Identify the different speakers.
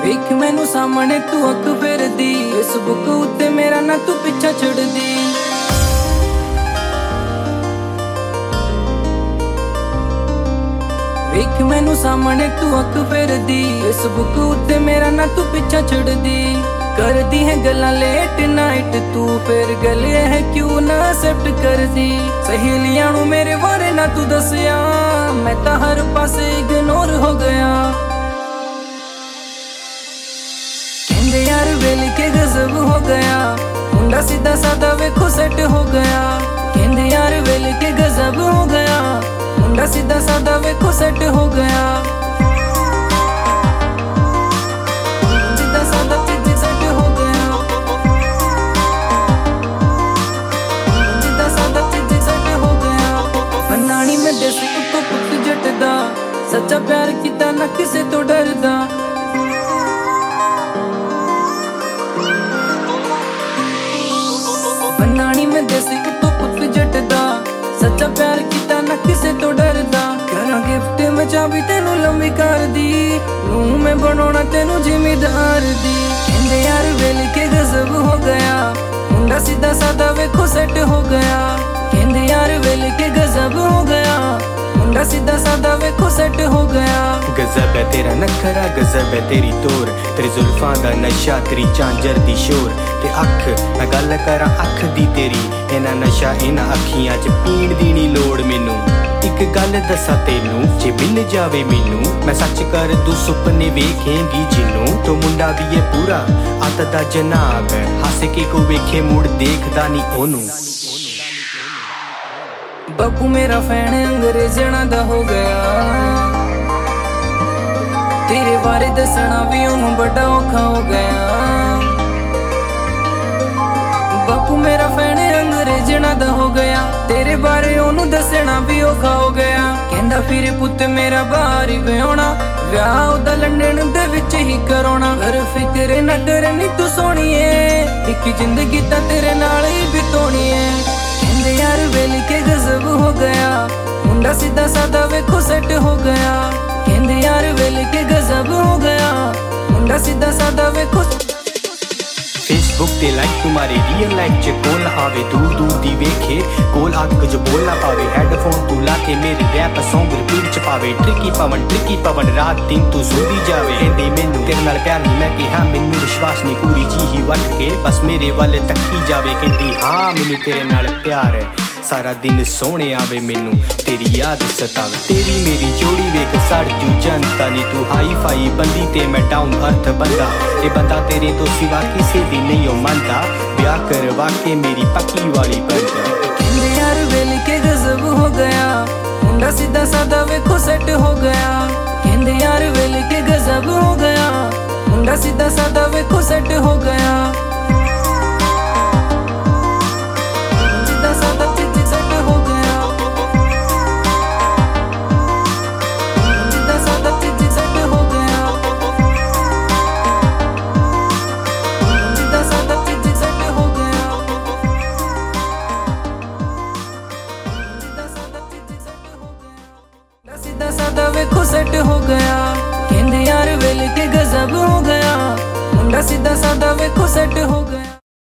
Speaker 1: ਵੇਖ ਮੈਨੂੰ ਸਾਹਮਣੇ ਤੂੰ ਅੱਖ ਫੇਰਦੀ, ਫੇਸਬੁੱਕ ਉੱਤੇ ਮੇਰਾ ਨਾ ਤੂੰ ਪਿੱਛਾ ਛੱਡਦੀ। ਵੇਖ ਮੈਨੂੰ ਸਾਹਮਣੇ ਤੂੰ ਅੱਖ ਫੇਰਦੀ, ਫੇਸਬੁੱਕ ਉੱਤੇ ਮੇਰਾ ਨਾ ਤੂੰ ਪਿੱਛਾ ਛੱਡਦੀ। करदी है गल्लां लेट नाइट तू, फिर गले है क्यों ना एक्सेप्ट करदी। सहेलियां नू मेरे बारे ना तू दसिया, मैं तां हर पासे इग्नोर हो गया। कहंदे यार वेल के गजब हो गया, मुंडा सीधा सादा वेखो सेट हो गया। कहंदे यार वेल के गजब हो गया, मुंडा सीधा सादा वेखो सेट हो गया। सच्चा प्यार किता ना किसे तो डरदा, बनानी में देसी तो पुत जटदा। सच्चा प्यार किता ना किसे तो डरदा, करा गिफ्ट में चाबी तेनू लंबी कर दी, नू मैं बनाना तेनू जिम्मेदार दी। कहंदे यार वेल के गजब हो गया, मुंडा सीधा सादा वेखो सेट हो गया। कहंदे यार वेल के गजब हो गया, मुंडा सीधा सादा वेखो सेट हो गया।
Speaker 2: गजब है तेरा नखरा, गजब है तेरी तोर, तेरी जुल्फां दा नशा, तेरी झांजर दी शोर। ते अख मैं गल करां अख दी तेरी, इना नशा इना अखियां च पीण दी नी लोड़ मैनू। एक गल दसा तेनू, जे मिल जावे मैनू, मैं सच कर दू सुपने वेखेंगी जिनू। तो मुंडा भी है पूरा अत दा जनाब, हस के को वेखे मुड़ देखदा नी ओनू।
Speaker 1: बापू मेरा फैन अंग्रेजना दा हो गया, तेरे बारे दसना भी उन्हों बड़ा औखा हो गया। बापू मेरा फैन अंग्रेजना दा हो गया, तेरे बारे उन्हों दसना भी औखा हो गया। कहंदा फिर पुत मेरा बाहर ही व्याहना, व्याह उदा लंडन दे विच ही कराउणा। घर फिक्र ना करनी तू सोहणीए, एक जिंदगी तां तेरे नाल ही बिताउणी है। कहंदे यार वेल के गजब हो गया, मुंडा सीधा सादा वेखो सेट हो गया। कहंदे यार वेल के गजब हो गया, मुंडा सीधा सादा वेखो।
Speaker 2: फेसबुक ते लाइक तुम्हारी रियल लाइफ च कोल आवे, दूर दूर दी वेखे कोल आके कुछ बोल ना पावे। हेडफोन तू लाके मेरे रैप सॉन्ग रिपीट च पावे। ट्रिकी पवन रात दिन तू सुनदी जावे। कहंदी मैनू तेरे नाल प्यार नहीं, मैं कहा मैनू विश्वास नहीं, पूरी जी ही वट के बस मेरे वाले तक्की जावे। कहंदी हाँ मैनू तेरे नाल प्यार है, सारा दिन सोने आवे मैनू तेरी याद सतावे। तेरी मेरी जोड़ी वेख सड़ जू जनता नी, तू हाई फाई बंदी ते मैं डाउन अर्थ बंदा। ये बंदा तेरे तो सिवा किसी दी नहीं हो मनदा, ब्याह करवा के मेरी पक्की वाली बंदा।
Speaker 1: कहंदे यार वेल के गजब हो गया, मुंडा सीधा सादा वेखो सेट हो गया। कहंदे यार वेल के गजब हो गया, मुंडा सीधा सादा वेखो सेट हो गया। सीधा सादा वेखो सेट हो गया। कहंदे यार वेल के गजब हो गया, मुंडा सीधा सादा वेखो